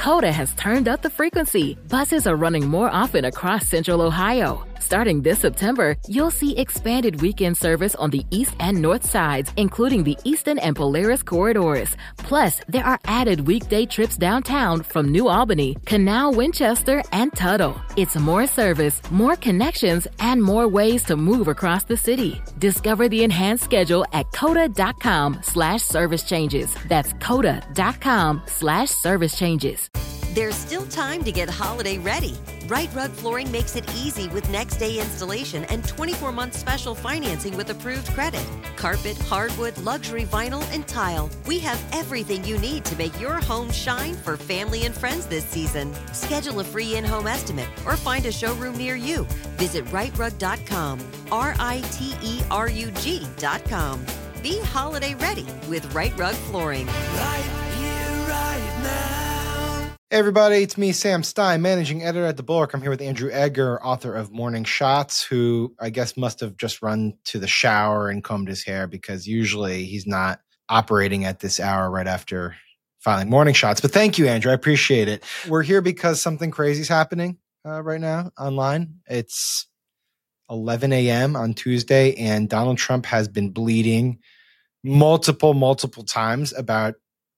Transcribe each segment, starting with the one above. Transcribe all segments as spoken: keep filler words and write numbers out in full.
COTA has turned up the frequency. Buses are running more often across Central Ohio. Starting this September, you'll see expanded weekend service on the east and north sides, including the Eastern and Polaris corridors. Plus, there are added weekday trips downtown from New Albany, Canal, Winchester, and Tuttle. It's more service, more connections, and more ways to move across the city. Discover the enhanced schedule at COTA.com slash service changes. That's COTA.com slash service changes. There's still time to get holiday ready. Right Rug Flooring makes it easy with next day installation and twenty-four month special financing with approved credit. Carpet, hardwood, luxury vinyl, and tile. We have everything you need to make your home shine for family and friends this season. Schedule a free in-home estimate or find a showroom near you. Visit right rug dot com, R I T E R U G dot com. Be holiday ready with Right Rug Flooring. Right here, right now. Hey everybody, it's me, Sam Stein, managing editor at The Bulwark. I'm here with Andrew Edgar, author of Morning Shots, who I guess must have just run to the shower and combed his hair because usually he's not operating at this hour right after filing Morning Shots. But thank you, Andrew. I appreciate it. We're here because something crazy is happening uh, right now online. It's eleven a.m. on Tuesday, and Donald Trump has been bleeding multiple, multiple times about,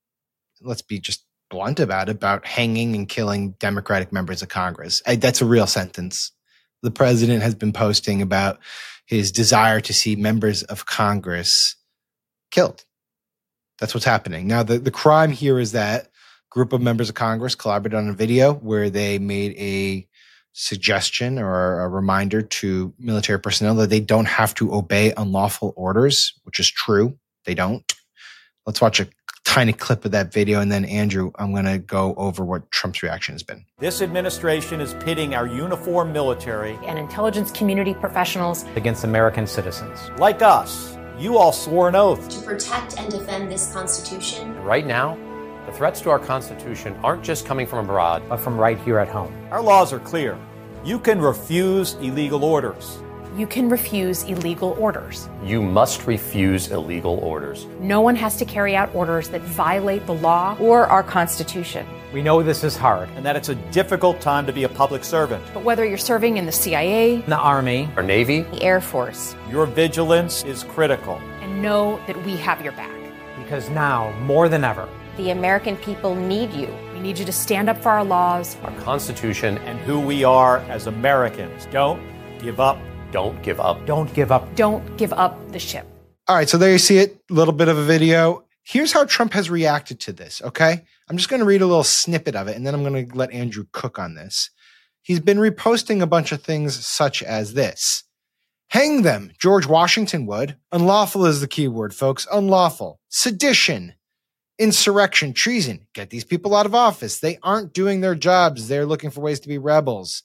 let's be just blunt about it, about hanging and killing Democratic members of Congress. I, that's a real sentence. The president has been posting about his desire to see members of Congress killed. That's what's happening. Now, the, the crime here is that a group of members of Congress collaborated on a video where they made a suggestion or a reminder to military personnel that they don't have to obey unlawful orders, which is true. They don't. Let's watch a tiny clip of that video, and then Andrew, I'm going to go over what Trump's reaction has been. This administration is pitting our uniformed military and intelligence community professionals against American citizens. Like us, you all swore an oath to protect and defend this Constitution. Right now, the threats to our Constitution aren't just coming from abroad, but from right here at home. Our laws are clear. You can refuse illegal orders. You can refuse illegal orders. You must refuse illegal orders. No one has to carry out orders that violate the law or our Constitution. We know this is hard, and that it's a difficult time to be a public servant. But whether you're serving in the C I A, the Army, or Navy, the Air Force, your vigilance is critical. And know that we have your back. Because now, more than ever, the American people need you. We need you to stand up for our laws, our Constitution, and who we are as Americans. Don't give up. Don't give up. Don't give up. Don't give up the ship. All right, so there you see it, a little bit of a video. Here's how Trump has reacted to this, okay? I'm just going to read a little snippet of it, and then I'm going to let Andrew cook on this. He's been reposting a bunch of things such as this. Hang them, George Washington would. Unlawful is the key word, folks. Unlawful. Sedition. Insurrection. Treason. Get these people out of office. They aren't doing their jobs. They're looking for ways to be rebels.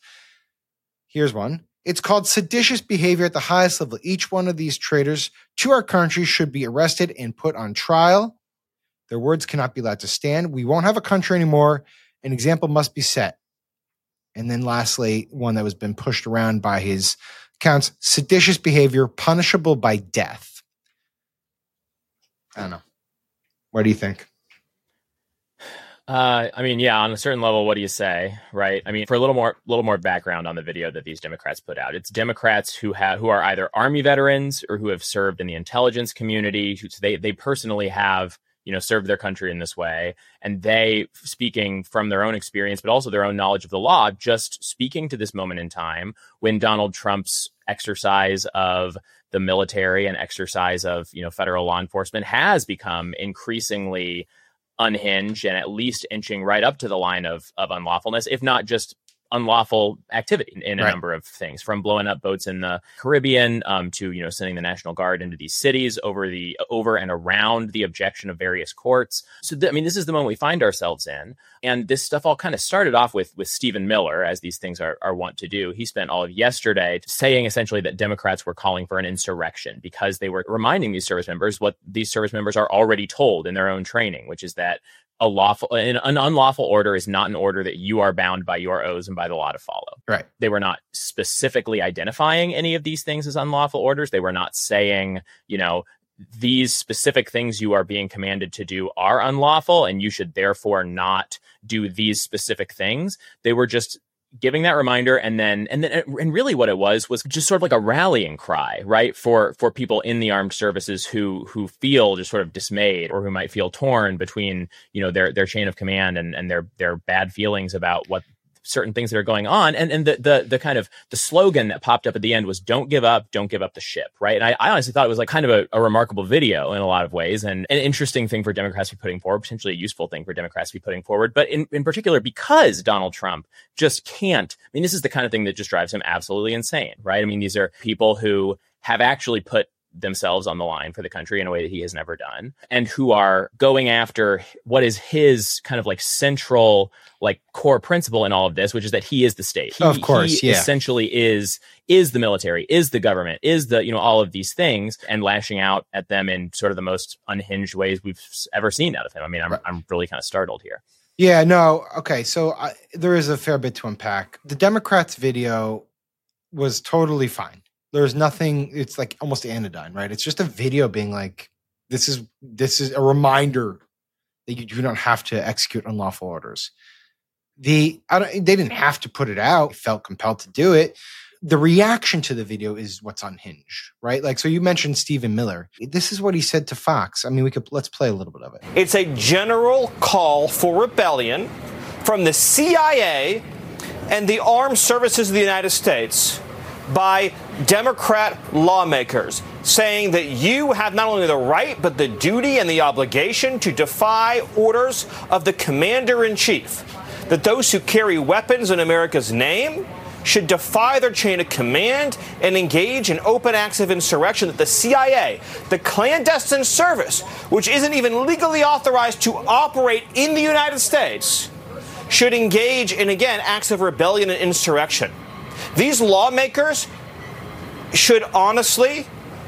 Here's one. It's called seditious behavior at the highest level. Each one of these traitors to our country should be arrested and put on trial. Their words cannot be allowed to stand. We won't have a country anymore. An example must be set. And then lastly, one that was been pushed around by his accounts, seditious behavior punishable by death. I don't know. What do you think? Uh, I mean, yeah, on a certain level, what do you say, right? I mean, for a little more, little more background on the video that these Democrats put out, it's Democrats who have, who are either Army veterans or who have served in the intelligence community. Who they they personally have, you know, served their country in this way, and they, speaking from their own experience, but also their own knowledge of the law, just speaking to this moment in time when Donald Trump's exercise of the military and exercise of, you know, federal law enforcement has become increasingly unhinged and at least inching right up to the line of of unlawfulness, if not just unlawful activity in a right. number of things, from blowing up boats in the Caribbean um, to, you know, sending the National Guard into these cities over the over and around the objection of various courts. So, th- I mean, this is the moment we find ourselves in. And this stuff all kind of started off with with Stephen Miller, as these things are, are wont to do. He spent all of yesterday saying essentially that Democrats were calling for an insurrection because they were reminding these service members what these service members are already told in their own training, which is that a lawful, an, an unlawful order is not an order that you are bound by your oaths and by the law to follow. Right. They were not specifically identifying any of these things as unlawful orders. They were not saying, you know, these specific things you are being commanded to do are unlawful, and you should therefore not do these specific things. They were just giving that reminder, and then and then and really what it was was just sort of like a rallying cry, right, for for people in the armed services who who feel just sort of dismayed, or who might feel torn between, you know, their their chain of command and and their their bad feelings about what certain things that are going on. And and the the the kind of the slogan that popped up at the end was "Don't give up, don't give up the ship," right? And I, I honestly thought it was like kind of a, a remarkable video in a lot of ways, and an interesting thing for Democrats to be putting forward, potentially a useful thing for Democrats to be putting forward. But in, in particular, because Donald Trump just can't, I mean, this is the kind of thing that just drives him absolutely insane, right? I mean, these are people who have actually put themselves on the line for the country in a way that he has never done, and who are going after what is his kind of like central, like core principle in all of this, which is that he is the state. He, of course, he yeah. essentially is is the military, is the government, is the, you know, all of these things, and lashing out at them in sort of the most unhinged ways we've ever seen out of him. I mean, I'm right. I'm really kind of startled here. Yeah, no, okay, so I, there is a fair bit to unpack. The Democrats' video was totally fine. There's nothing, it's like almost anodyne, right? It's just a video being like, this is this is a reminder that you do not have to execute unlawful orders. The I don't, they didn't have to put it out. They felt compelled to do it. The reaction to the video is what's unhinged, right? Like, so you mentioned Stephen Miller. This is what he said to Fox. I mean, we could, let's play a little bit of it. It's a general call for rebellion from the C I A and the armed services of the United States by Democrat lawmakers, saying that you have not only the right, but the duty and the obligation to defy orders of the commander-in-chief, that those who carry weapons in America's name should defy their chain of command and engage in open acts of insurrection, that the C I A, the clandestine service, which isn't even legally authorized to operate in the United States, should engage in, again, acts of rebellion and insurrection. These lawmakers should honestly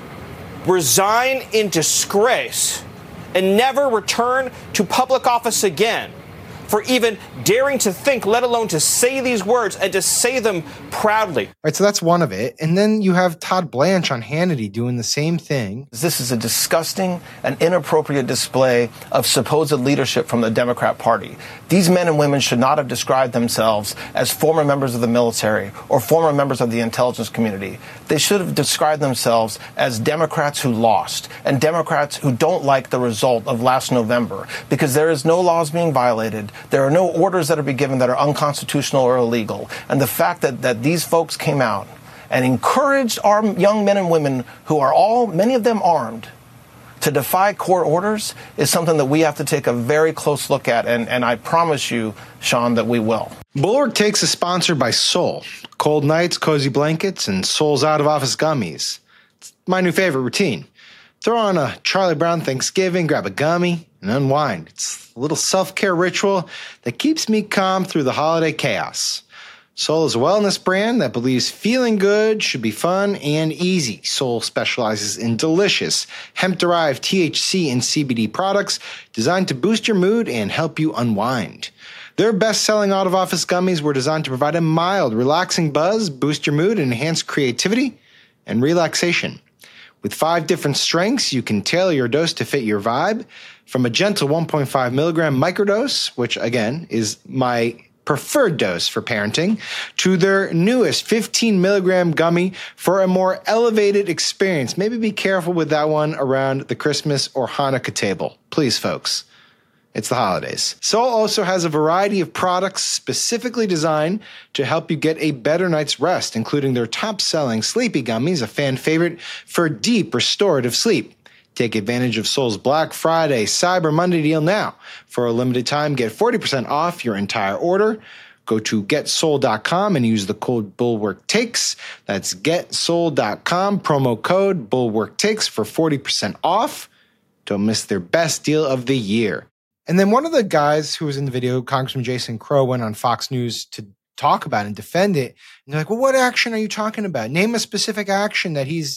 resign in disgrace and never return to public office again for even daring to think, let alone to say these words, and to say them proudly. All right, so that's one of it. And then you have Todd Blanche on Hannity doing the same thing. This is a disgusting and inappropriate display of supposed leadership from the Democrat Party. These men and women should not have described themselves as former members of the military or former members of the intelligence community. They should have described themselves as Democrats who lost and Democrats who don't like the result of last November, because there is no laws being violated. There are no orders that are being given that are unconstitutional or illegal. And the fact that, that these folks came out and encouraged our young men and women, who are all, many of them armed, to defy court orders is something that we have to take a very close look at. And, and I promise you, Sean, that we will. Bulwark Takes is sponsored by Sol. Cold nights, cozy blankets, and Sol's out-of-office gummies. It's my new favorite routine. Throw on a Charlie Brown Thanksgiving, grab a gummy, and unwind. It's a little self-care ritual that keeps me calm through the holiday chaos. Sol is a wellness brand that believes feeling good should be fun and easy. Sol specializes in delicious, hemp-derived T H C and C B D products designed to boost your mood and help you unwind. Their best-selling out-of-office gummies were designed to provide a mild, relaxing buzz, boost your mood, and enhance creativity and relaxation. With five different strengths, you can tailor your dose to fit your vibe, from a gentle one point five milligram microdose, which, again, is my preferred dose for parenting, to their newest fifteen milligram gummy for a more elevated experience. Maybe be careful with that one around the Christmas or Hanukkah table. Please, folks. It's the holidays. Sol also has a variety of products specifically designed to help you get a better night's rest, including their top-selling Sleepy Gummies, a fan favorite for deep restorative sleep. Take advantage of Sol's Black Friday Cyber Monday deal now. For a limited time, get forty percent off your entire order. Go to get sol dot com and use the code BulwarkTakes. That's get sol dot com, promo code BulwarkTakes for forty percent off. Don't miss their best deal of the year. And then one of the guys who was in the video, Congressman Jason Crow, went on Fox News to talk about it and defend it. And they're like, well, what action are you talking about? Name a specific action that he's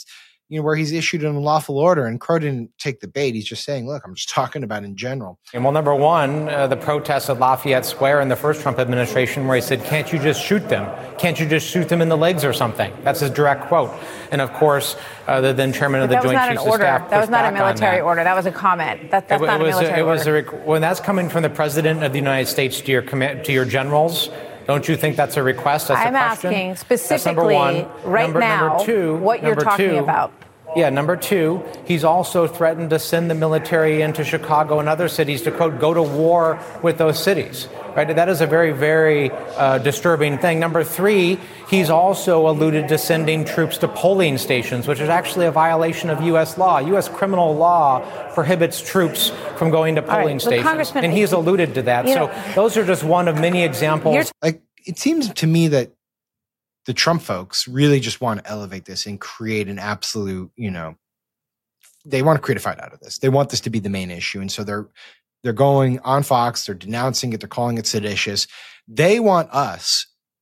you know, where he's issued an unlawful order, and Crow didn't take the bait. He's just saying, look, I'm just talking about in general. And well, number one, uh, the protests at Lafayette Square in the first Trump administration, where he said, can't you just shoot them? Can't you just shoot them in the legs or something? That's his direct quote. And of course, uh, the then chairman of the Joint Chiefs of Staff. That was not an order. That was not a military order. That was a comment. That, that's it, not it was, a military it was order. A, when that's coming from the president of the United States to your commit to your generals, don't you think that's a request? That's I'm a question? asking specifically right number, now number two, what you're talking two, about. Yeah, number two, he's also threatened to send the military into Chicago and other cities to, quote, go to war with those cities. Right? That is a very, very uh, disturbing thing. Number three, he's also alluded to sending troops to polling stations, which is actually a violation of U S law. U S criminal law prohibits troops from going to polling right. stations. And he's alluded to that. So know, those are just one of many examples. Like, it seems to me that the Trump folks really just want to elevate this and create an absolute, you know, they want to create a fight out of this. They want this to be the main issue. And so they're, they're going on Fox, they're denouncing it, they're calling it seditious. They want us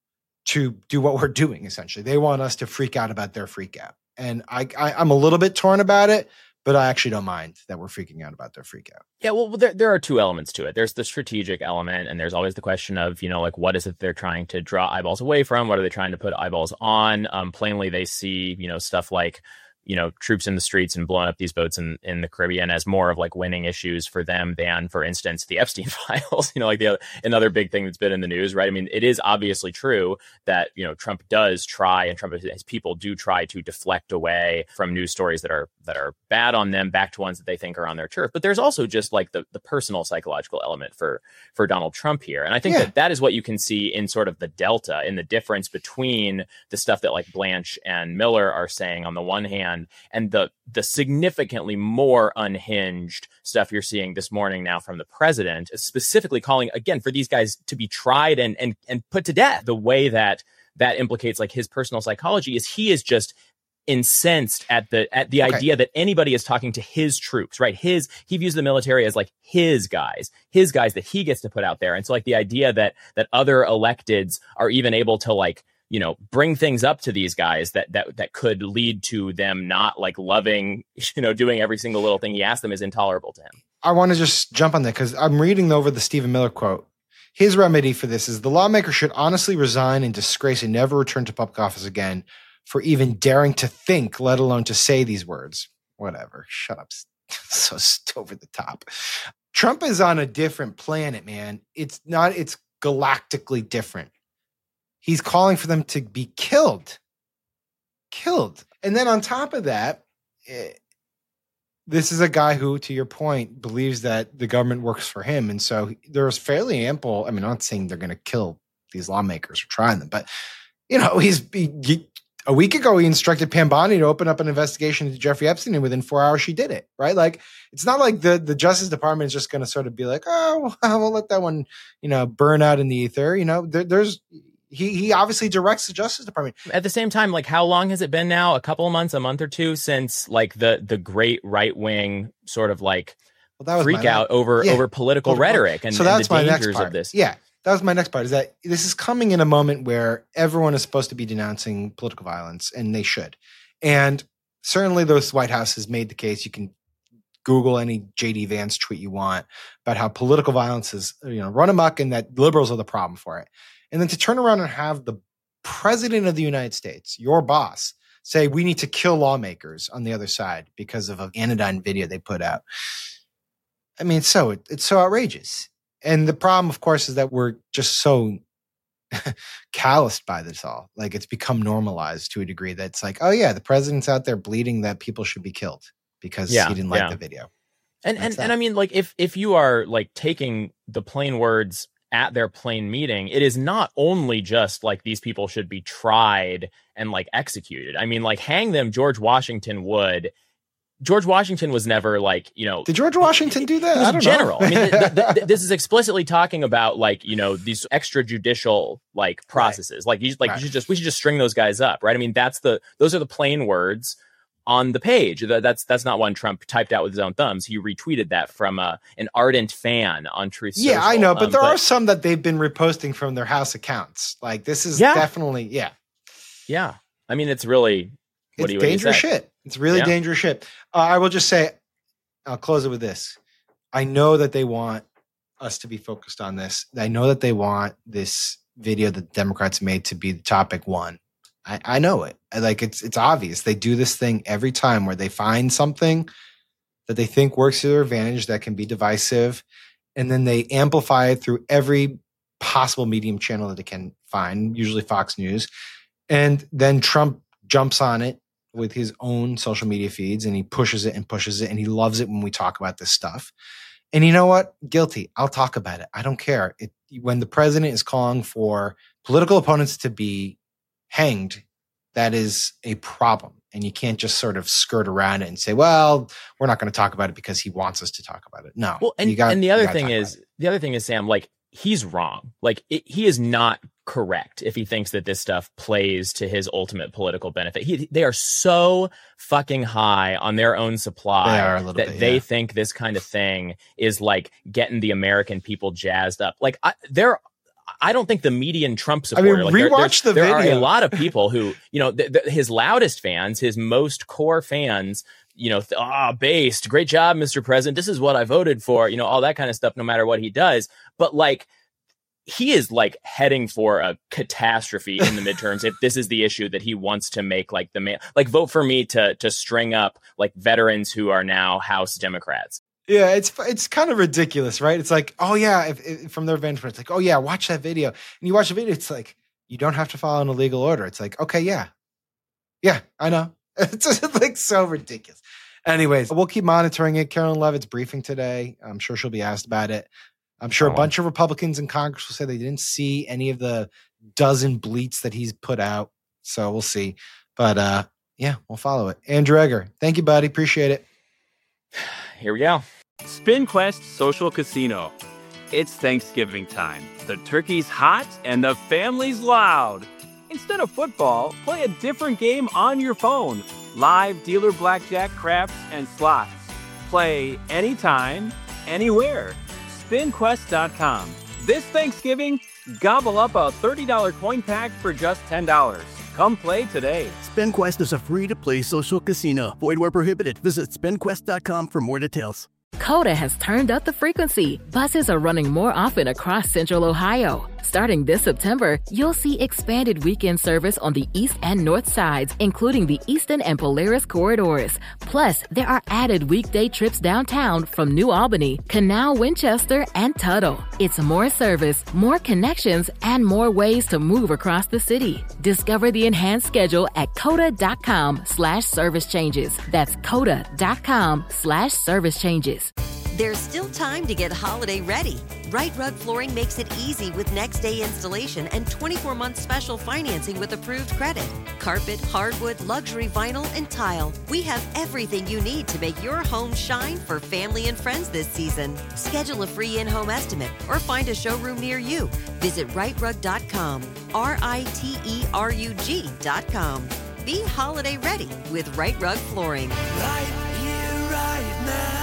to do what we're doing, essentially. They want us to freak out about their freak out. And I, I, I'm a little bit torn about it, but I actually don't mind that we're freaking out about their freak out. Yeah, well, there there are two elements to it. There's the strategic element, and there's always the question of, you know, like, what is it they're trying to draw eyeballs away from? What are they trying to put eyeballs on? Um, plainly, they see, you know, stuff like, you know, troops in the streets and blowing up these boats in, in the Caribbean as more of like winning issues for them than, for instance, the Epstein files, you know, like the other, another big thing that's been in the news, right? I mean, it is obviously true that, you know, Trump does try, and Trump, his people do try to deflect away from news stories that are, that are bad on them back to ones that they think are on their turf. But there's also just like the, the personal psychological element for, for Donald Trump here. And I think yeah. that that is what you can see in sort of the delta, in the difference between the stuff that like Blanche and Miller are saying on the one hand, and the the significantly more unhinged stuff you're seeing this morning now from the president, specifically calling, again, for these guys to be tried and and and put to death. The way that that implicates like his personal psychology is he is just incensed at the at the okay. idea that anybody is talking to his troops, right? His he views the military as like his guys, his guys that he gets to put out there. And so like the idea that that other electeds are even able to like, you know, bring things up to these guys that that that could lead to them not like loving, you know, doing every single little thing he asked them is intolerable to him. I want to just jump on that because I'm reading over the Stephen Miller quote. His remedy for this is the lawmaker should honestly resign in disgrace and never return to public office again for even daring to think, let alone to say these words. Whatever. Shut up. So over the top. Trump is on a different planet, man. It's not, it's galactically different. He's calling for them to be killed. Killed. And then on top of that, eh, this is a guy who, to your point, believes that the government works for him. And so there's fairly ample, I mean, I'm not saying they're going to kill these lawmakers or try them, but, you know, he's he, he, a week ago, he instructed Pam Bondi to open up an investigation into Jeffrey Epstein, and within four hours, she did it, right? Like, it's not like the, the Justice Department is just going to sort of be like, oh, we'll let that one, you know, burn out in the ether. You know, there, there's, He he obviously directs the Justice Department. At the same time, like, how long has it been now? A couple of months, a month or two since like the the great right wing sort of like well, that was freak out over yeah. over political over, rhetoric and, so that's and the my dangers next part. of this. Yeah, that was my next part. Is that this is coming in a moment where everyone is supposed to be denouncing political violence, and they should. And certainly, those White House has made the case. You can Google any J D Vance tweet you want about how political violence is, you know, run amok, and that liberals are the problem for it. And then to turn around and have the president of the United States, your boss, say we need to kill lawmakers on the other side because of an anodyne video they put out. I mean, so it, it's so outrageous. And the problem, of course, is that we're just so calloused by this all. Like, it's become normalized to a degree that's like, oh yeah, the president's out there bleeding that people should be killed because yeah, he didn't like yeah. the video. And and, and I mean, like, if if you are like taking the plain words at their plain meeting, it is not only just like these people should be tried and like executed. I mean, like, hang them, George Washington would. George Washington was never like, you know. Did George Washington do that? He was I don't general. know. I mean, th- th- th- this is explicitly talking about like, you know, these extrajudicial like processes. Right. Like, you, like right. you should just we should just string those guys up, right? I mean, that's the those are the plain words on the page. That's that's not one Trump typed out with his own thumbs. He retweeted that from a, an ardent fan on Truth Social. Yeah, I know, but um, there but, are some that they've been reposting from their house accounts. Like, this is yeah. definitely, yeah. Yeah. I mean, it's really, what it's do you dangerous say? shit. It's really Yeah. dangerous shit. Uh, I will just say, I'll close it with this. I know that they want us to be focused on this. I know that they want this video that Democrats made to be the topic one. I, I know it. I, like it's it's obvious. They do this thing every time where they find something that they think works to their advantage that can be divisive, and then they amplify it through every possible medium channel that they can find, usually Fox News. And then Trump jumps on it with his own social media feeds, and he pushes it and pushes it, and he loves it when we talk about this stuff. And you know what? Guilty. I'll talk about it. I don't care. It, when the president is calling for political opponents to be hanged, that is a problem. And you can't just sort of skirt around it and say, well, we're not going to talk about it because he wants us to talk about it. No. Well, and, you gotta, and the other you gotta thing is, the other thing is, Sam, like, he's wrong. Like, it, he is not correct if he thinks that this stuff plays to his ultimate political benefit. He, they are so fucking high on their own supply They are a little that bit, they yeah. think this kind of thing is like getting the American people jazzed up. Like, I, they're I don't think the median Trump supporter. I mean, like there, rewatch there, the there video. are a lot of people who, you know, th- th- his loudest fans, his most core fans, you know, th- ah, based, great job, Mister President. This is what I voted for. You know, all that kind of stuff. No matter what he does, but like, he is like heading for a catastrophe in the midterms if this is the issue that he wants to make like the man, like vote for me to to string up like veterans who are now House Democrats. Yeah, it's it's kind of ridiculous, right? It's like, oh yeah, if, if, from their vantage point, it's like, oh yeah, watch that video. And you watch the video, it's like, you don't have to follow an illegal order. It's like, okay, yeah. Yeah, I know. It's just like so ridiculous. Anyways, we'll keep monitoring it. Carolyn Levitt's briefing today. I'm sure she'll be asked about it. I'm sure a bunch of Republicans in Congress will say they didn't see any of the dozen bleats that he's put out. So we'll see. But uh, yeah, we'll follow it. Andrew Egger, thank you, buddy. Appreciate it. Here we go. SpinQuest Social Casino. It's Thanksgiving time. The turkey's hot and the family's loud. Instead of football, play a different game on your phone. Live dealer blackjack, craps, and slots. Play anytime, anywhere. spin quest dot com. This Thanksgiving, gobble up a thirty dollars coin pack for just ten dollars. Come play today. SpinQuest is a free-to-play social casino. Void where prohibited. Visit spin quest dot com for more details. Coda has turned up the frequency. Buses are running more often across Central Ohio. Starting this September, you'll see expanded weekend service on the east and north sides, including the Eastern and Polaris corridors. Plus, there are added weekday trips downtown from New Albany, Canal, Winchester, and Tuttle. It's more service, more connections, and more ways to move across the city. Discover the enhanced schedule at coda.com slash service changes. That's coda.com slash service changes. There's still time to get holiday ready. Right Rug Flooring makes it easy with next day installation and twenty-four month special financing with approved credit. Carpet, hardwood, luxury vinyl, and tile. We have everything you need to make your home shine for family and friends this season. Schedule a free in-home estimate or find a showroom near you. Visit right rug dot com, R I T E R U G dot com. Be holiday ready with Right Rug Flooring. Right here, right now.